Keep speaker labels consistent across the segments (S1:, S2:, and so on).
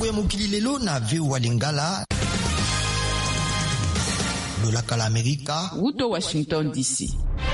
S1: ya mokili lelo na VOA Lingala. Lolaka la Amerika.
S2: Wuto Washington DC.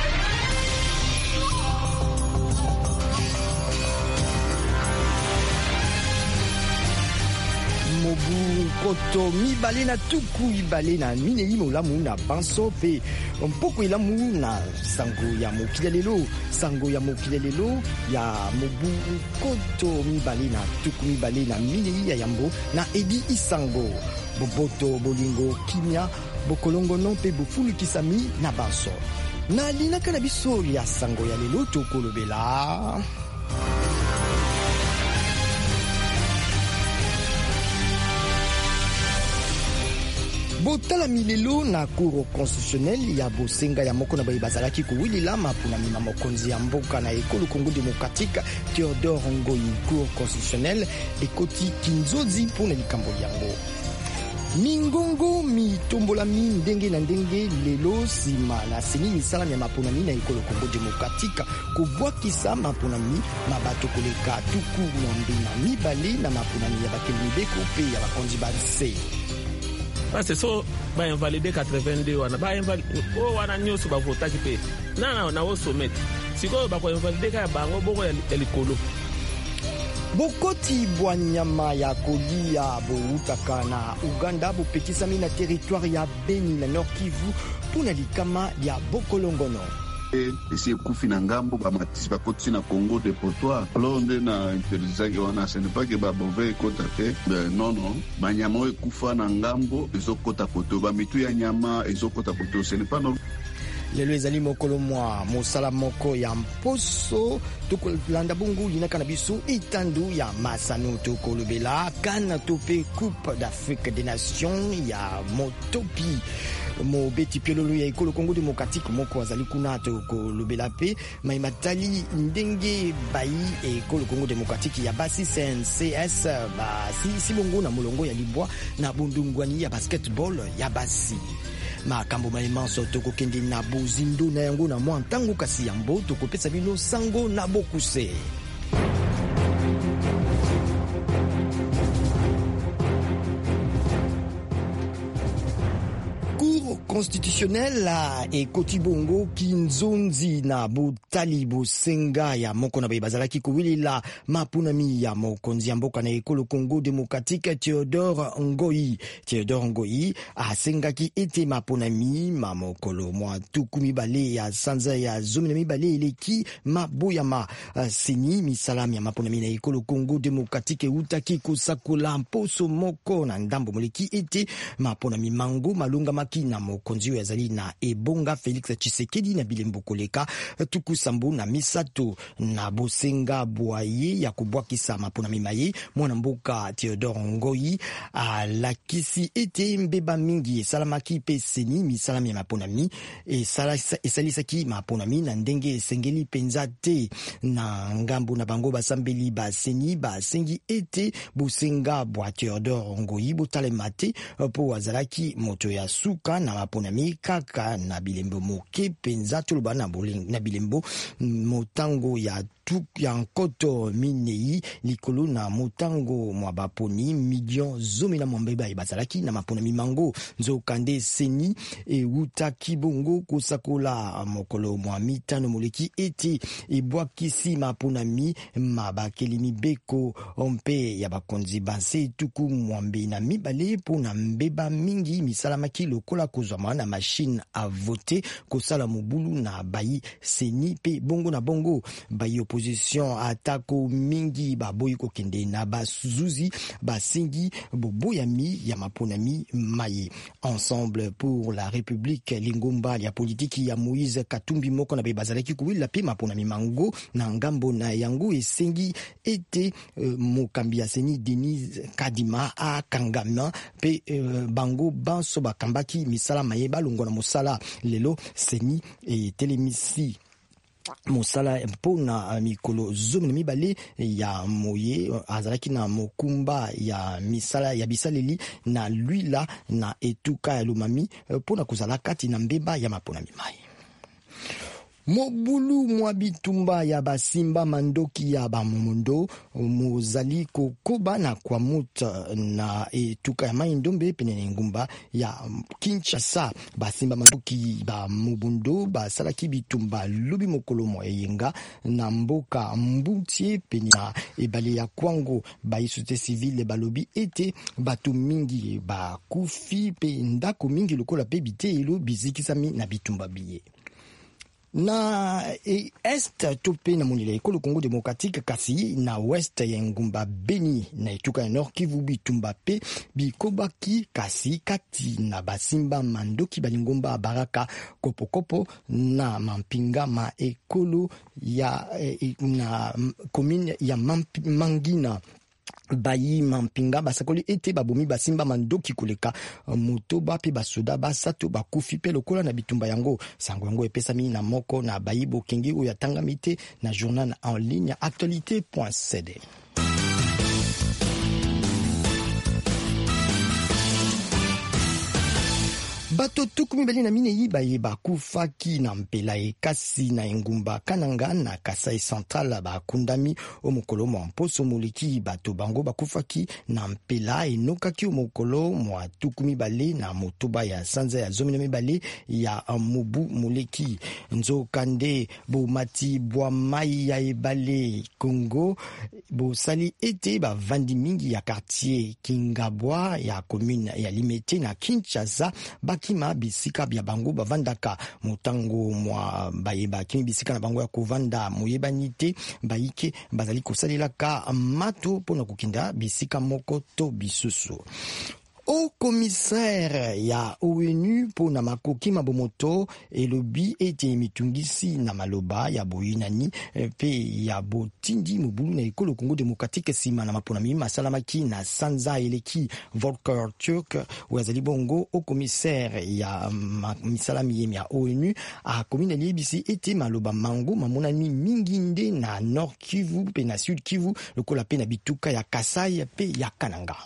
S3: Mobu koto mibale na tuku ibale na minei molamu na banso pe mpoko ilamu na sango ya mokili lelo. Sango ya mokili lelo ya mobu koto mibale na tuku mibale na minei ya yambo na Edi Isango. Boboto bolingo kimia bokolongono pe bofunikisami na banso. Na linaka na biso ya sango ya lelo tokolobela. Botala milelo na cour constitutionnelle ya bosenga ya moko na bayi bazalaki kuwilila mapuna mima mokonzi ya mboka na ekolo Congo démocratique Théodore Ngoyi. Cour constitutionnelle ekoti kinzozi pona likambo yango. Mingongo mitombolami ndenge na ndenge lelo sima na seni misalami ya maponami na ekolo Congo démocratique kobwakisa maponami mabato koleka tuku mwambe na mibale na maponami ya bakeli mibeko pe ya bakonzi banse.
S4: Parce que so ba invalidé 82 wana ba invalidé o wana nyoso ba vota ki pe na o sommet siko ba ko invalidé ka bango boko ya elikolo.
S3: Bokoti bwa nyama ya kolia boutaka na Uganda bopekisami na territoire ya Beni na Nord Kivu puna likama ya bokolongono.
S5: Esi ekufi na ngambo bamatisi bakotisi na Congo dépotoir londe na intelligence wana ce n'est pas que babove ekota te non banyama oyo ekufa na ngambo ezokota poto bamitu ya nyama ezokota poto ce n'est pas non.
S3: Lelo ezali mokolo mwa mosala moko ya mposo tokolanda bungu linaka na biso itandu ya masano tokolobela kana tope Coupe d'Afrique des Nations ya motopi mo beti piololo ya ekolo Congo démocratique moko azali kuna tokolobela pe maimatali ndenge bayi ekolo Congo démocratique ya basi CNCS si bongo na molongo ya libwa na bundungwani ya basketball ya basi. Makambo maimanso tokokende na bozindo na yango na mwa ntango kasi yambo tokopesa bino sango na bokuse. Constitutionnel ekoti bongo kinzonzi na botali bosenga ya moko na bazalaki kuwilila mapunami ya mokonzi ya mboka na ekolo Congo démocratique Théodore Ngoyi. Théodore Ngoyi asengaki ete mapunami ma mokolo mwa tuku mibale ya sanza ya zomi na mibale eleki maboyama seni misalami ya mapunami na ekolo Congo démocratique utaki kosakola mposo moko na ndambo moleki ete mapunami mango malunga makina mokonzi oyo azali na ebonga Félix Tshisekedi na bilembo koleka tuku sambu na misato na bosenga bwaye ya kubwakisa maponami maye mwana mboka Théodore Ngoyi alakisi ete mbeba mingi esalamaki pe seni misalami ya maponami esalisaki maponami na ndenge esengeli penza te na ngambo na bango basambeli baseni basengi ete bosenga bwa Théodore Ngoyi botalema te po azalaki moto ya suka na maponami kaka na bilembo moke penza toloba na bilembo motango ya ya nkoto minei likolo na motango mwa baponi million zomi na mwambeba bazalaki na maponami mango nzokande seni utaki bongo kosakola mokolo mwa mitano moleki ete ebwakisi maponami mabakeli mibeko ompe ya bakonzi banse tuku mwambe na mibale pona mbeba mingi misalamaki lokola kozwama na machine a voter kosala mobulu na bayi seni pe bongo na bongo bayi opposition atako mingi baboyi kokende na basuzuzi basingi boboyami ya maponami maye. Ensemble pour la République lingomba ya politiki ya Moïse Katumbi moko na bazalaki kuwila pe maponami mango na ngambo na yango esengi ete mokambi ya seni Denis Kadima a kangama pe bango banso bakambaki misala maye balongo na mosala lelo seni telemisi mosala mpona mikolo zomi na mibale ya moye azalaki na mokumba ya misala ya bisaleli na luila na etuka ya lumami mpona kozala kati na mbeba ya maponami mai. Mobulu mwa bitumba ya basimba mandoki ya bamomondo muzali kokoba na kwa muta na etuka ya maindombe penene ngumba ya Kinshasa. Basimba mandoki ba mobundo basalaki bitumba lubi mokolo mo eyenga na mboka mbutie penia ebale ya Kwango. Baisute civile balobi ete batu mingi bakufi pe ndako mingi lokola pe bitelo bizikisami na bitumba biye. Na est tope na monile ekolo Congo démocratique kasi na west ya ngumba Beni na etuka ya Nord Kivu bitumba pe bikobaki kasi kati na basimba mandoki balingomba baraka kopokopo na mampinga ma ekolo ya na commune ya Mangina. Bayi mampinga basakoli ete babomi basimba mandoki koleka motoba pe basoda basato bakufi pe lokola na bitumba yango. Sango yango epesami na moko na bayi bokengi oyo atangami te na journal en ligne actualité.cd. Bato tukumi bali na minei baye bakufaki na mpela ekasi na engumba Kananga na Kasai Central bakundami omokolo mwa mposo moleki. Bato bango bakufaki na mpela enokaki omokolo mwa tukumi bale na motoba ya sanza ya zomi na mibale ya mobu moleki. Nzokande bomati bwa mai ya ebale Congo bosali ete bavandi mingi ya quartier Kingabwa ya commune ya Limete na Kinshasa bakima bisika bya bango bavandaka motango mwa bayeba kimi bisika na bango ya kovanda moyebani te bayike bazali kosalelaka mato pona kokinda bisika moko to bisusu. Au commissaire ya ONU pona makoki mabomoto elobi ete mitungisi na maloba ya boyinani pe ya botindi mobulu na ekolo Congo démocratique sima na maponami masalamaki na sanza eleki Volker Turk wazali bongo. Au commissaire ya misalami ya ONU a komina libisi ete maloba mango mamonani mingi nde na Nord Kivu pe na Sud Kivu lokola pe na bituka ya Kasai pe ya Kananga.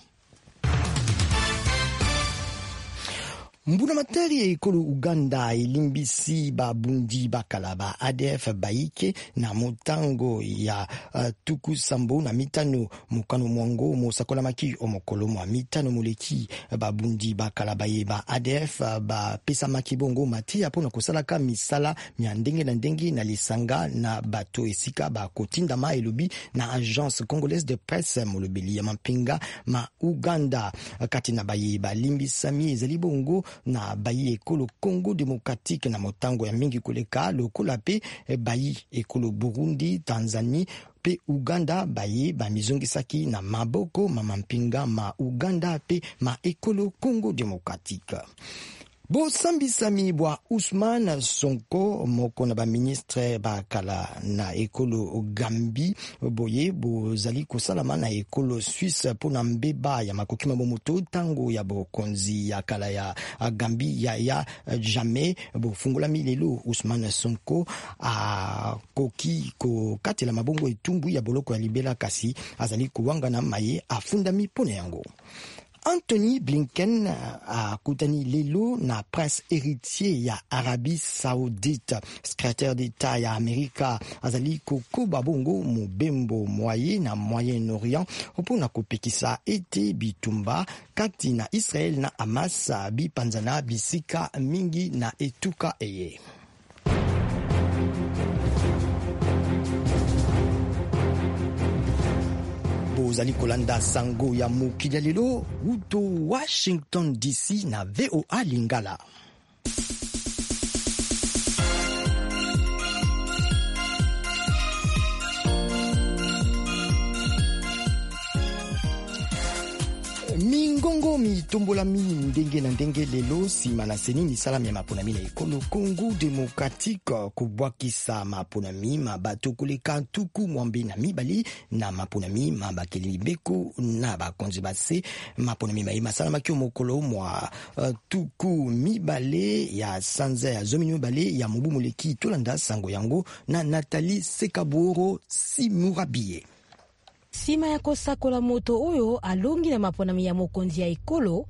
S3: Mbuna matari ya ekolo Uganda ilimbisi babundi bakalaba ADF baike na motango ya tuku sambo na mitano mukano mwango mosakola maki omokolo mwa mitano moleki babundi bakalaba ye ba ADF ba pesa makibongo matia pona kosalaka misala mya ndenge na ndenge na lisanga na bato esika ba kotinda ma elobi na agence congolaise de presse molobeli ya mampinga ma Uganda kati na baye balimbisami ezali bongo na bayi ekolo Congo démocratique na motango ya mingi koleka lokola pe bayi ekolo Burundi, Tanzanie pe Uganda bayi bamizongisaki na maboko mamampinga ma Uganda pe ma ekolo Congo démocratique. Bo sambisami bwa Ousmane Sonko moko na ba ministre bakala na ekolo Gambi boye bozali kosalama na ekolo Suisse pona mbeba ya makoki mabomoto tango ya bokonzi ya kala ya Gambi ya jamais bofungolami lelo. Ousmane Sonko a koki ko katela mabongo etumbu ya boloko ya libela kasi azali kuwanga na maye afundami pona yango. Anthony Blinken a kutani lelo na prince héritier ya Arabie Saoudite. Secrétaire d'État ya Amerika azali kokoba bongo mobembo moyen na Moyen-Orient opona kopekisa ete bitumba kati na Israel na Hamas bipanzana bisika mingi na etuka eye. Bozali kolanda sango ya mokili lelo uto Washington DC na VOA Lingala. Mingongo mitombola mi ndenge na ndenge lelo sima na seni misalami ya maponami na ekolo Congo démocratique kubwakisa maponami mabato koleka tuku mwambe na mibali na maponami mabakeli beko na bakonzi base maponami mai masalama kyo mokolo mwa tuku mibale ya sanza ya zomi mibale ya mobu moleki tolanda sango yango na Nathalie Sekaboro Simurabie.
S2: Sima ya kosakola moto oyo alongi na maponami ya mokonzi ya ekolo,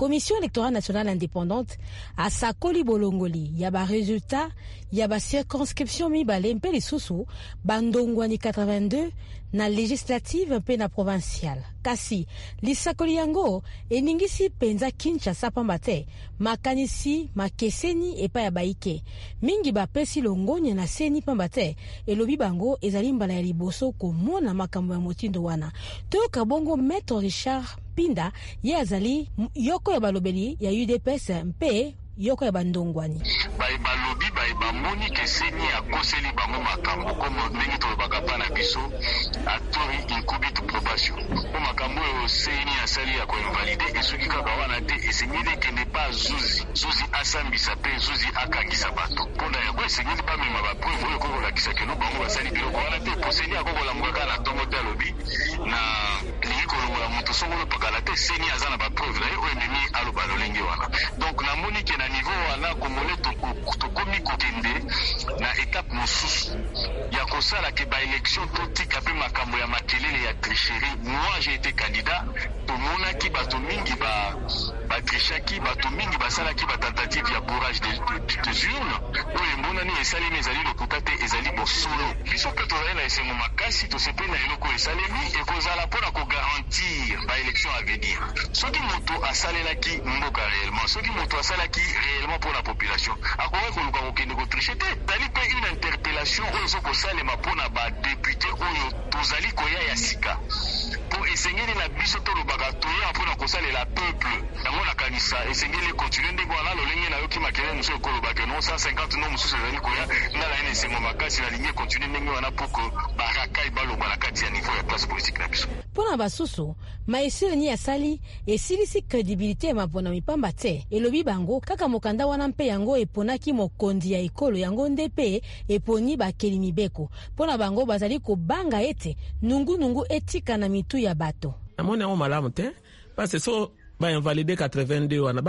S2: Commission électorale nationale indépendante a sakoli bolongoli ya ba résultat ya ba circonscription mibale mpe lisusu bandongwani 82 na législative mpe na provinciale. Kasi lisakoli yango eningisi penza Kinshasa pamba te makanisi makeseni epa ya baike mingi bapesi longonya na seni pamba te elobi bango ezali mbala ya liboso komona makambo ya motindo wana. Toyoka bongo Maître Richard Pinda ye azali yoko ya balobeli ya UDPS mpe yoko ya bandongwani.
S6: Balobi bamoni keseni akoseli bango makambo komo ndenge tolobaka pa na biso atori incubit probation. Ko makambo oyo seni asali ya koinvalide esuki kaka wana te esengeli kende pa zuzi asambisa pe zuzi akangisa bato. Mpona yango esengeli pa mema bapreuve oyo kokolakisa keno bango basali biloko wana te po seni akokolamukaka na ntongo te alobi na lingi kolongola moto songolo pakala te seni aza na bapreuve na ye oyo ememi aloba lolenge wana. Donc namoni ke na niveau wana kongole tokomi kokende na étape mosusu ya kosala ke baélection totika mpe makambo ya makelele ya tricherie. Moi j'ai été candidat, tomonaki bato mingi batrichaki, bato mingi basalaki batentative ya bourrage des urnes oyo emonani esalemi ezali lokuta te ezali bosolo. Biso mpe tozali na esengo makasi tosepeli na eloko esalemi ekozala mpona kogarantir baélection à venir. Soki moto asalelaki mboka réellement, soki moto asalaki réellement pour la population akoki koluka kokende kotriche te. Ezali mpe une interpellation oyo ezokosalema mpona badepute oyo tozali koya ya sika po esengeli na biso tolobaka toya mpona kosalela peuple. Yango nakanisa esengeli continue ndenge wana lolenge nayoki makelele mosusu ekolobaka no 150 no mosusu ezali koya ngala ene esengo makasi nalingi continue ndenge wana poko barakai baloba na kati ya niveau ya classe politique na biso.
S2: Mpona basusu maeseni ya sali esilisi kredibilité ya maponami pamba te elobi bango kaka mokanda wana mpe yango eponaki mokondi ya ekolo yango nde mpe eponi bakeli mibeko. Mpona bango bazali kobanga ete nungu etika na mitu ya bato.
S4: Namoni yango malamu te parce so bainvalide 82 wana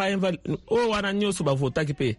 S4: o wana nyonso bavotaki mpe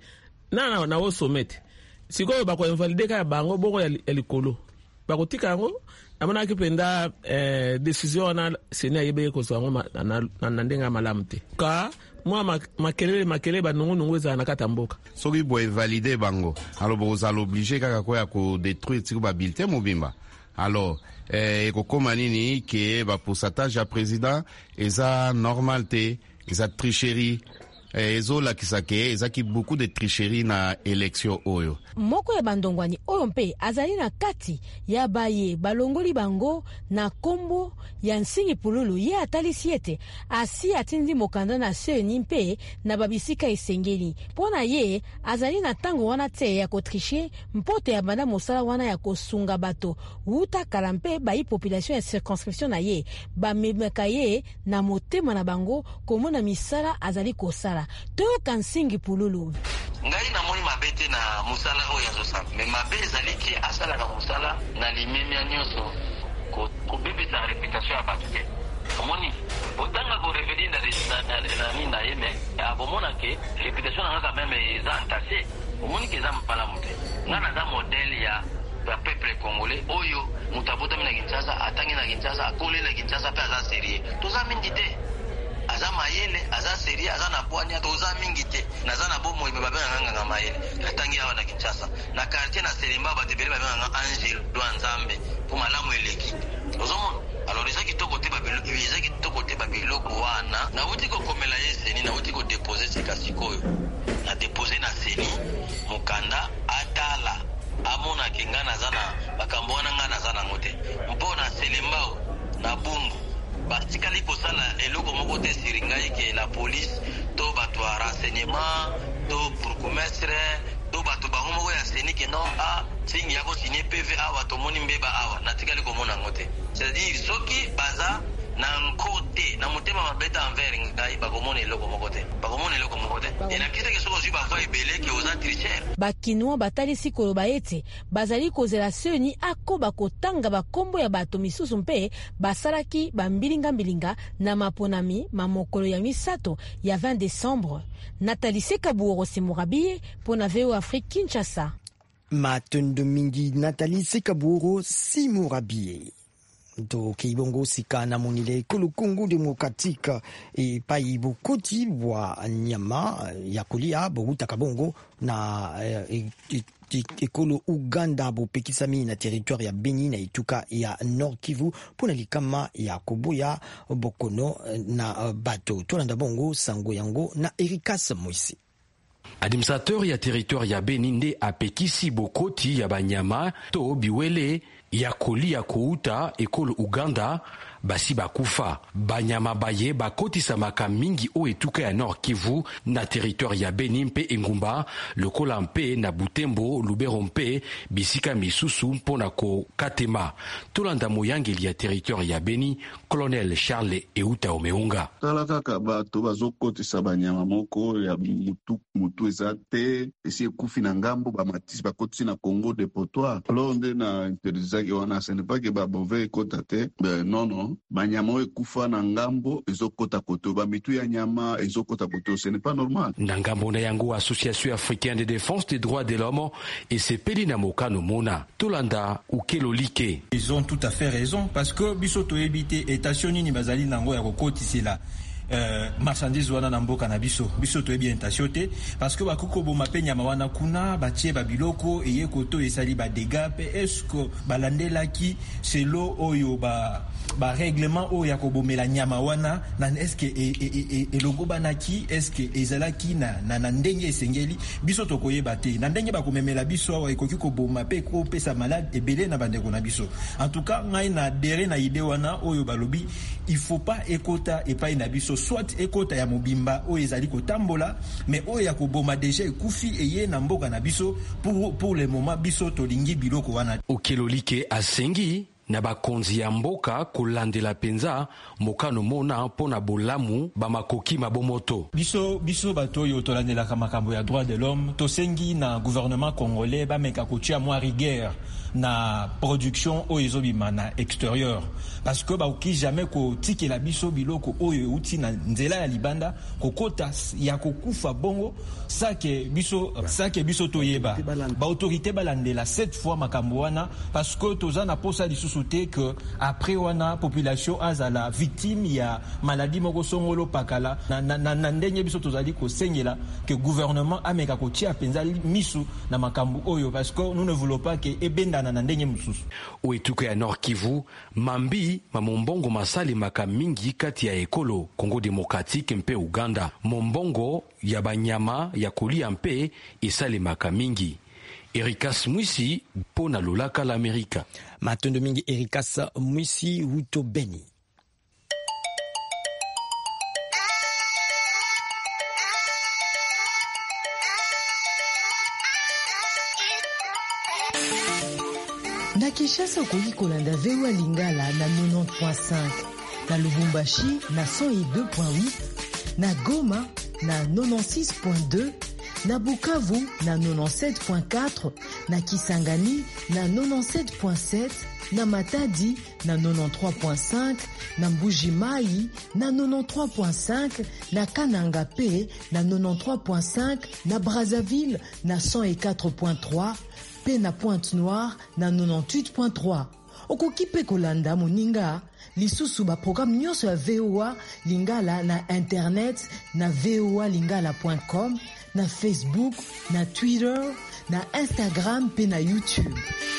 S4: na osomete sikoyo bakoinvalide kaka bango bongo ya likolo bakotika yango. Namonaki penda décision wana seni ayebe kozwa yango na ndenge malamu te ka mwa makelele banungu ezala na kati ya mboka.
S7: Soki boinvalide bango alors bozala oblige kaka koya kodétruire tiko babulletin mobimba. Alors ekokoma nini ke bapourcentage ya président eza normal te, eza tricherie ezolakisa ke ezaki beaucoup de tricherie na élection oyo.
S2: Moko ya bandongwani oyo mpe azali na kati ya baye balongoli bango na kombo ya Nsingi Pululu ye atalisi ete asi atindi mokanda na seni mpe na babisika esengeli. Pona ye azali na tango wana te ya kotriche mpote ya banda mosala wana ya kosunga bato wuta kala mpe bayi population ya circonscription na ye bamemeka ye na motema na bango komona misala azali kosala. Toyoka Nsingi Pululu.
S8: Ngai namoni mabete na musala oyo azosala me mabe ezali ke asalaka mosala na limemi ya nyonso kobebisa reputation ya bato te. Omoni otanga koreveli na nini na ye me abomona ke reputation nanga kameme eza entase. Omoni ke eza malamu te. Nga naza modele ya peuple congolais oyo moto abotami na Kinshasa atangi na Kinshasa akole na Kinshasa mpe aza serie toza mingi te. Aza mayele, aza serie, aza na bwanya, toza mingi te. Naza na bomo ibe babena nganga mayele. Natangi awa na Kinshasa. Na quartier na Selemba batebele babena nganga Angel Douanzambe. Pour malamu eleki. Ozomona. Alors ezaki toko te babiloko wana. Na uti ko komela yeseni, na uti ko déposer sikasikoyo. Na déposer na seni. Mukanda atala. Amona kingana zana bakambo wana ngana zana ngote. Mpona Selembao na Bungu. Batikali kosala eloko moko te siringai ke la police to bato ya renseignement to bourgmestre to bato bango moko ya seni ke non singi yako signé PV awa tomoni mbeba awa natikali komona ngote. C'est-à-dire soki baza na nkote na motema mabeta envers ngai bakomona eloko moko te ena kisa ke soko ziba fa ebele ke oza tricher.
S2: Bakinwa batalisi koloba ete bazali kozela seni akoba kotanga bakombo ya bato misusu mpe basalaki bambilinga na maponami mamokolo ya misato ya 20 décembre. Nathalie Sekaburo Simurabiye pona VOA Afrique Kinshasa.
S3: Matondo mingi Nathalie Sekaburo Simurabiye. to Kibongo sika na monile ekolo Congo démocratique et pai bokoti bwa nyama ya kolia bokutaka bongo na ekolo Uganda bopekisami na territoire ya Beni na ituka ya Nord Kivu pona likama ya koboya bokono na bato tolanda bongo sango yango na Erikas Moisi.
S9: Administrateur ya territoire ya Beni nde apekisi bokoti ya banyama to biwele ya kolia kouta ekolo Uganda basi bakufa banyama baye bakotisa maka mingi o etuka ya Nord Kivu na territoire ya Beni mpe Engumba lokola mpe na Butembo Lubero mpe bisika misusu mpona ko katema tolanda moyangeli ya territoire ya Beni Colonel Charles Euta Omeunga
S5: tala kaka bato bazokotisa banyama moko ya mutu eza te esi ekufi na ngambo bamatisi bakotisi na Congo Dépotoir londe na interizaki wana ce n'est pas que babove ekota te non banyama ekufa na ngambo ezokota koto bamitu ya nyama ezokota koto ce n'est pas normal
S9: na ngambo na yango Association africaine de défense des droits de l'homme et sepeli na mokano mona tolanda ukelo like.
S10: Ils ont tout à fait raison parce que bisoto ebité étation nini bazali nango ya kokotisela marchandise wana na mboka na biso to bien tachote parce que bakuko boma pe nyama wana kuna batie babiloko eye koto esali ba dégâts pe est-ce que balandelaki selo oyo ba règlement oyo ya kobomela nyama wana na est-ce que logo banaki est-ce que ezalaki na ndenge esengeli biso to koyeba te na ndenge bakomemela biso wa ekoki koboma pe ko pesa malade ebele na bandeko na biso en tout cas ngai na dere na ide wana oyo balobi il faut pas ekota epai na biso soit ekota ya mobimba oyo ezali kotambola mais oyo ya koboma déjà ekufi eye na mboka na biso pour le moment biso tolingi biloko wana
S9: okelolike asengi na bakonzi ya mboka kolandela penza mokano mona mpona bolamu bamakoki mabomoto biso bato oyo tolandelaka makambo ya droit de l'homme tosengi na gouvernement congolais bameka kotia mwa rigueur na production oyo ezobima na extérieur parce que baoki jamais kotikela biso biloko oyo uti na nzela ya libanda kokota ya kokufa bongo sake biso toyeba ba autorité balandela 7 fois makambo wana parce que toza na posa lisusu te que après wana population azala victime ya maladie moko songolo pakala na ndenge biso tozali kosengela que gouvernement ameka kotia penza misu na makambo oyo parce que nous ne voulons pas que ebenda na ndenge mususu oetuka ya Nord Kivu mambi mamombongo masali maka mingi kati ya ekolo Congo démocratique mpe Uganda mombongo ya banyama ya kolia mpe esali maka mingi. Erikas Mwisi pona lolaka l'Amerika
S3: matondo mingi Erikas Mwisi huto Beni.
S11: Na Kinshasa okoki kolanda VOA Lingala na 90.5, na Lubumbashi na 102.8, na Goma na 96.2, na Bukavu na 97.4, na Kisangani na 97.7, na Matadi na 93.5, na Mbuji-Mayi na 93.5, na Kananga P na 93.5, na Brazzaville na 104.3, pe na Pointe-Noire na 98.3. Okoki pe kolanda moninga lisusu ba programme nyonso ya VOA Lingala na internet na voalingala.com, na Facebook, na Twitter, na Instagram pe na YouTube.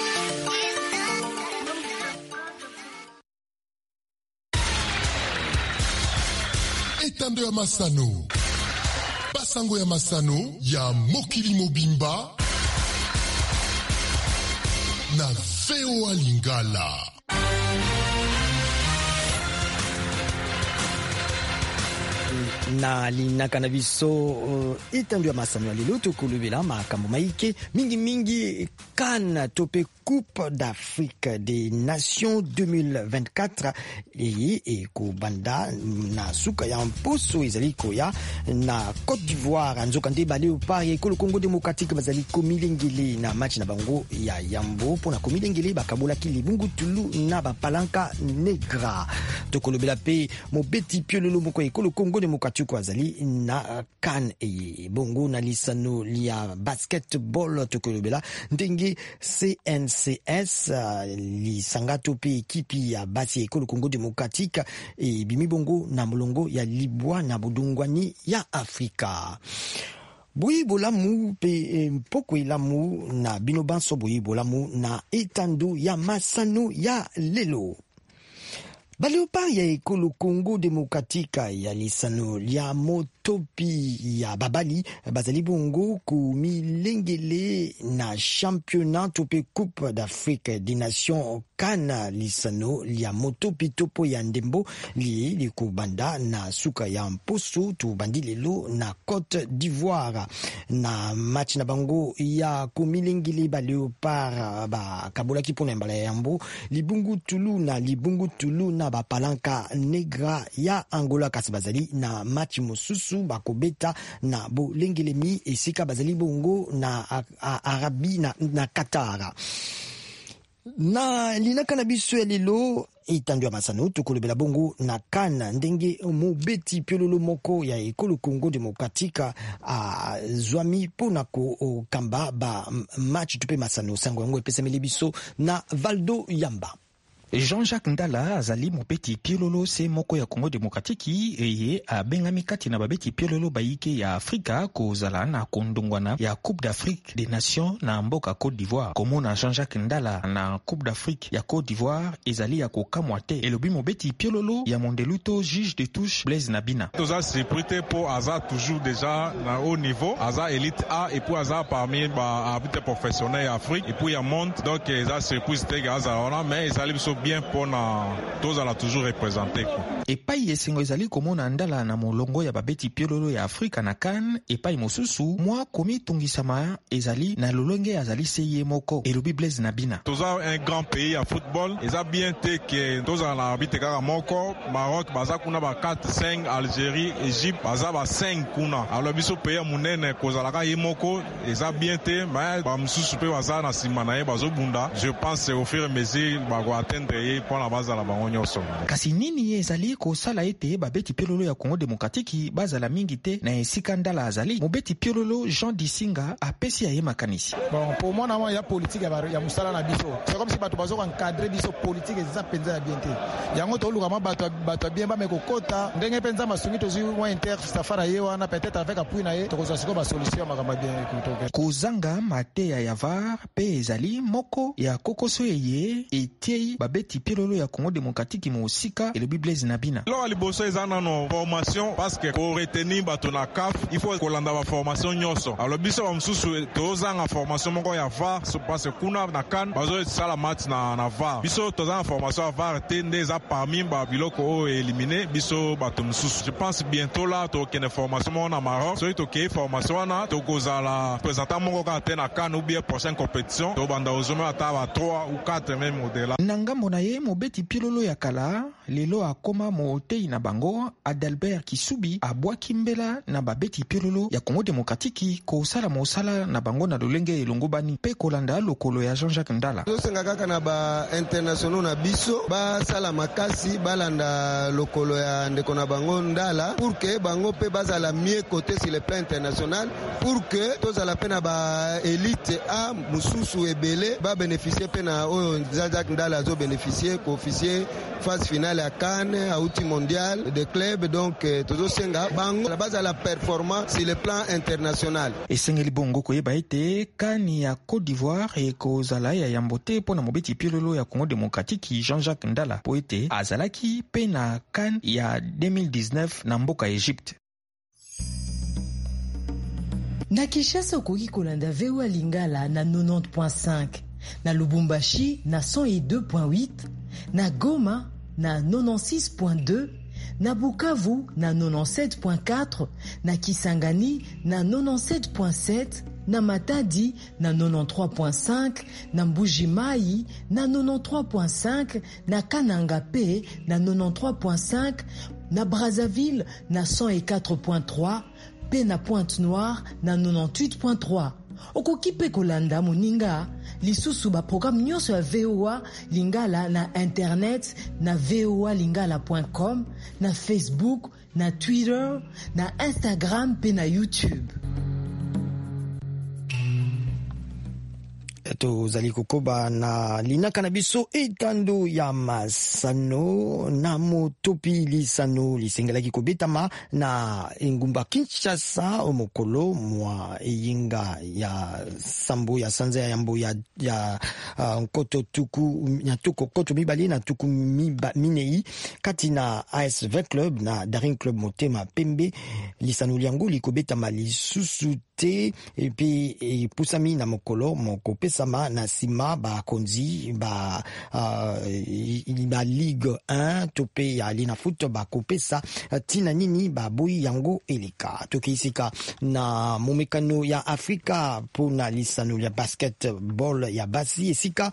S12: Etando ya Masano, basango ya Masano ya mokili mobimba na VOA Lingala.
S3: Na linaka na biso etando ya Masano ya lelo tokolobela makambo maike mingi CAN tope Coupe d'Afrique des Nations 2024 et kobanda na suka ya mposo ezali koya na Côte d'Ivoire nzokande bale opari ekolo Congo démocratique bazali komilengele na match na bango ya yambo pona komilengele bakabola ki libungu tulu na bapalanka negra tokolobela pe mobeti piololo moko ekolo Congo démocratique tuku azali na CAN eye bongo na lisano lia basketball tokolobela ndenge CNCS lisanga tope ekipi ya basi ya ekolo Congo Démocratique bimi bongo na molongo ya libwa na budungwani ya Afrika. Boyi bolamu pe mpoko ilamu na binobanso boyi bolamu na etando ya masano ya lelo. Baleopard ya ekolo Congo Démocratique ya lisano lia motopi ya babali bazali bongo kumilengele na championnat tope Coupe d'Afrique des Nations CAN lisano lia motopi topo ya ndembo li kubanda na suka ya mposo tu bandi lelo na Côte d'Ivoire na match na bango ya kumilengele Baleopard ba kabolaki pona mbala yambo libungu tulu na bapalanka negra ya Angola kasi bazali na match mosusu bakobeta na bolengelemi esika bazali bongo na Arabi na Qatar. Na linaka na biso ya lelo itandwa masano tukolobela bongo na CAN ndenge mobeti piololo moko ya ekolo Congo Démocratique zwami pona ko kamba ba match tupe masano sango yango epesameli biso na Valdo Yamba.
S13: Jean-Jacques Ndala azali mobeti piololo se moko ya Congo Démocratique eye abengami kati na babeti piololo bayike ya Afrika kozala na kondongwana ya Coupe d'Afrique des Nations na mboka Côte d'Ivoire. Komona Jean-Jacques Ndala na Coupe d'Afrique ya Côte d'Ivoire ezali ya kokamwa te. Elobi mobeti piololo ya Mondeluto juge de touche Blaise Nabina.
S14: Toza sécurité pour Aza toujours déjà na haut niveau, Aza élite A et puis Aza parmi ba arbitre professionnel Afrique et puis ya monte donc Aza sécurité Aza ona mais ezali so bien pour na tozala toujours représenté.
S13: Epai esengo ezali komona Ndala na molongo ya babeti piololo ya Afrika na CAN epai mosusu mwa komi tungisama ezali na lolonge azali seye moko. Elobi Blaise Nabina.
S14: Toza un grand pays à football, eza bien te que tozala na arbitre kaka moko. Maroc baza kuna ba 4-5, Algérie, Égypte baza ba 5 kuna. Alors biso pays munene kozala ka ye moko eza bien te mais ba mususu pe baza na sima na ye bazobunda. Je pense au fur et à mesure ba go atteindre pour la base à la bango nyoso.
S13: Kasi nini ezali ko sala ete babeti piololo ya Congo Démocratique bazala mingi te na esika Ndala azali. Mobeti piololo Jean Disinga apesi ya ye makanisi.
S15: Bon pour moi na ya politique ya musala na biso. C'est comme si bato bazo encadrer biso politique ezisa penza ya bien te. Yango to luka ma bato bien ba meko kota ndenge penza masungi to zui inter safara ye wana peut-être avec appui na ye to ko siko ba solution makamba bien kutoka.
S13: Kozanga mateya ya VAR pe ezali moko ya kokoso ye etie babeti piololo ya Congo Démocratique mosika elobi Blaise Nabina.
S14: Lo liboso ezana no formation parce que ko retenir bato na CAF il faut kolanda ba formation nyoso. Alors biso ba msusu tozanga formation moko ya VAR so parce kuna na CAN bazo sala match na VAR. Biso tozanga formation ya VAR te ndeza parmi ba biloko o éliminer biso bato msusu. Je pense bientôt là to kene formation na Maroc. So to ke formation na to kozala présentant moko ka te na CAN ou bien prochaine compétition to banda ozome ata ba 3 ou 4 même au-delà.
S13: Ngambo na ye mobeti piololo ya kala lelo akoma motei na bango Adalbert Kisubi abwaki mbela na babeti piololo ya Congo Démocratique kosala mosala na bango na lolenge elongo bani pe kolanda lokolo ya Jean-Jacques Ndala.
S16: Tosenga kaka na ba internationaux na biso ba sala makasi balanda lokolo ya ndeko na bango Ndala pour que bango pe bazala mieux côté sur le plan international pour que tozala pe na ba élite A mususu ebele ba bénéficier pe na oyo Jean-Jacques Ndala zo bénéficier co-officier phase finale à Cannes, à outil mondial de club donc toujours senga bango la base à la performance sur le plan international.
S13: Et sengeli bongo koyeba ete CAN ya Côte d'Ivoire et kozala ya yambote pona mobeti piololo ya Congo Démocratique Jean-Jacques Ndala po ete azalaki pe na CAN ya 2019 na mboka Egypte.
S11: Na Kinshasa okoki kolanda VOA Lingala na 90.5, na Lubumbashi na 102.8, na Goma na 96.2, na Bukavu na 97.4, na Kisangani na 97.7, na Matadi na 93.5, na Mbuji-Mayi na 93.5, na Kananga pe na 93.5, na Brazzaville na 104.3, pe na Pointe-Noire na 98.3. Okoki pe kolanda moninga lisusu ba programme nyonso ya VOA Lingala na internet na voalingala.com, na Facebook na Twitter, na Instagram pe na YouTube.
S3: Tozali kokoba na linaka na biso etando ya masano na motopi lisano lisengelaki kobetama na engumba Kinshasa omokolo mwa eyinga ya sambo ya sanza ya yambo ya nkoto tuku nyatuko koto mibali na tuku minei kati na ASV Club na Daring Club Motema Pembe lisano liango likobetama lisusu te epi pusami na mokolo moko pesama na sima ba konzi ba Ligue 1 tope ya lina foot ba kopesa tina nini ba boyi yango eleka tokisika na momekano ya Afrika pona lisano ya basketball ya basi esika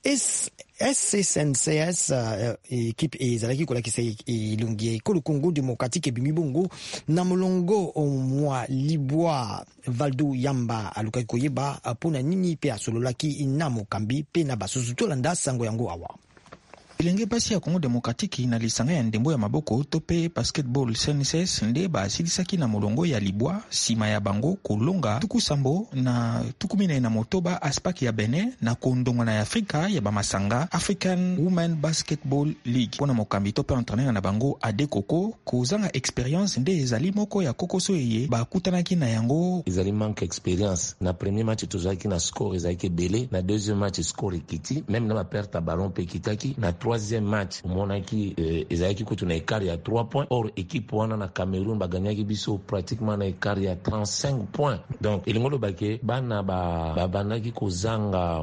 S3: SSNCS équipe ezalaki kolakisa ilungi ekolo Congo démocratique ebimi bongo na molongo mwa libwa Valdo Yamba alukaki koyeba pona nini pe asololaki na mokambi pe na basusu tolanda sango yango awa.
S13: Bilenge basi ya Congo Démocratique na lisanga ya ndembo ya maboko tope basketball CNSS nde basilisaki na molongo ya libwa sima ya bango kolonga tuku sambo na tuku mine na motoba aspaki ya Benin na kondongwana ya Afrika ya bamasanga African Women Basketball League pona mokambi tope entraîneur na bango Ade Koko kozanga expérience nde ezali moko ya kokoso eye bakutanaki na yango
S17: ezali manque expérience na premier match tozaki na score ezaki belé na deuxième match score ekiti même na ba perte ballon pe kitaki na troisième match monaki ezalaki kutu na écart ya 3 points or équipe wana na Cameroun baganyaki biso pratiquement na écart ya 35 points donc elingolo bake bana bandaki kozanga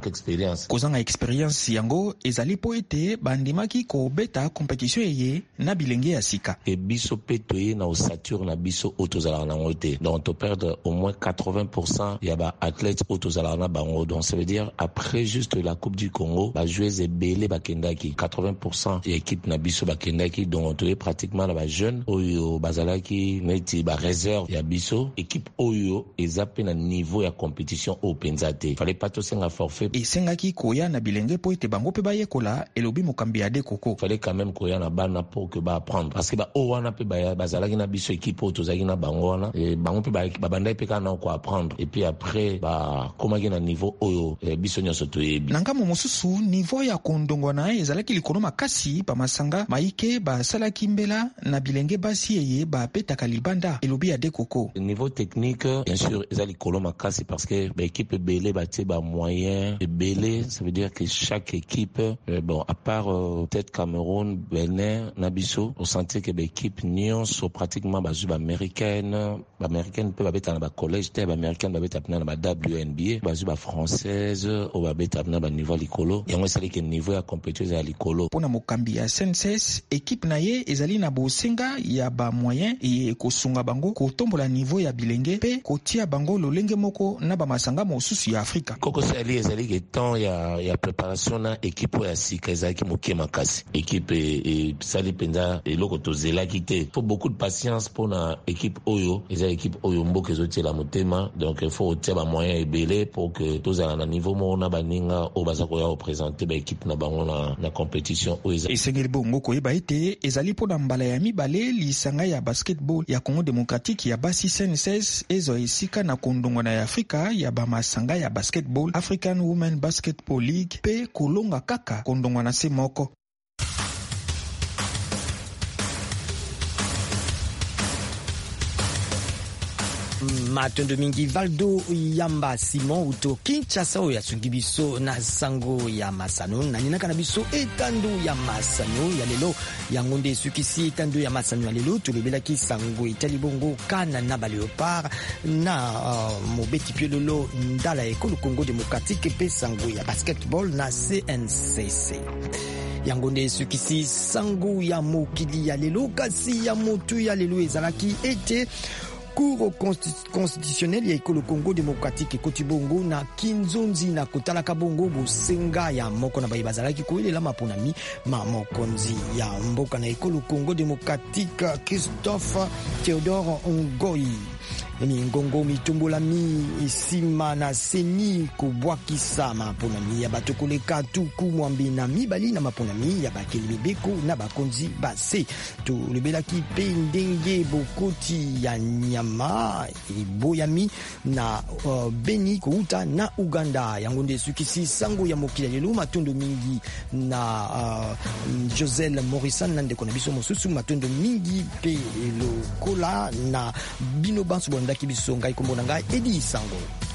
S17: expérience
S13: yango ezali po ete bandimaki ko beta compétition eye na bilenge ya sika
S17: e biso petoye na osature na biso autozala na ngote donc to perdre au moins 80% ya ba athlètes autozala na bango donc ça veut dire après juste la Coupe du Congo ba joueurs ebele bakendaki 80% ya équipe na biso bakendaki donc to pratiquement na ba jeunes oyo bazalaki neti ba réserve ya biso équipe oyo ezape na niveau ya compétition au penzate fallait pas to senga forfait
S13: et sengaki koya na bilenge po ete bango pe bayekola elobi mokambi ya Ade Koko
S17: fallait quand même koya na bana pour que ba apprendre parce que ba o wana pe bazalaki na biso équipe oyo tozaki na bango wana et bango pe ba bandai pe kana ko apprendre et puis après ba komaki na niveau oyo biso nyoso toyebi
S13: nangamo mosusu niveau ya kondongwana ezalaki likono makasi pa masanga maike basalaki mbela na bilenge basi eye bapetaka libanda elobi ya Ade Koko
S17: niveau technique bien sûr ezali kolo makasi parce que l'équipe belé batie ba moyen belé ça veut dire que chaque équipe bon à part peut-être Cameroun Benin Nabiso on sentait que l'équipe nyonso pratiquement bazu ba américaine peut babeta na ba collège te ba américaine babeta na ba WNBA bazu ba française ou babeta na ba niveau likolo yango sali que niveau ya compétition ya likolo
S13: pona mokambi ya SNCS équipe na ye ezali na bosenga ya ba moyen e kosunga bango kotombola niveau ya bilenge pe kotia bango lolenge moko na ba masanga mosusu ya Afrika
S17: koko sali ezali ke temps ya préparation na équipe ya sika ezali mokie makasi équipe et sali penza eloko tozela kite faut beaucoup de patience pour na équipe oyo ezali équipe oyo mboka ezotiela motema donc il faut tia ba moyen ebele pour que tozala na niveau mo na baninga o baza ko ya représenter ba équipe na bango na compétition oyo
S13: esengeli bongo koyeba ete ezali pona mbala ya mibale lisanga ya basketball ya Congo Démocratique ya basi CNSS ezo esika na kondongwana ya Afrika ya bamasanga ya basketball African Women Basketball League pe kolonga kaka kondongwana se moko
S3: matondo mingi Valdo Yamba Simon uto Kinshasa oyo asungi biso na sango ya masano na ninaka na biso etando ya masano ya lelo yango nde sukisi etando ya masano ya lelo tolobelaki sango etali bongo kana na ba Léopard na mobeti piololo ndala ekolo Congo Démocratique pe sango ya basketball na CNCC yango nde sukisi sango ya mokili ya lelo kasi ya motu ya lelo ezalaki ete Cour constitutionnelle ya ekolo Congo Démocratique ekoti bongo na kinzonzi na kotalaka bongo bosenga ya moko na bazalaki koyelela maponami mokonzi ya mboka na ekolo Congo Démocratique Christophe Théodore Ngoyi mingongo mitombola mi esima na seni kobwakisa maponami ya bato koleka tuku mwambe na mibali na maponami ya bakeli mibeko na bakonzi base tolobelaki mpe ndenge bokoti ya nyama eboyami na Beni kouta na Uganda. Yango nde sukisi sango ya mokili lelo matondo mingi na Josel Morrison nande kona biso mosusu matondo mingi pe lokola na bino banso bondaki biso ngai kombo na ngai Edi Sango.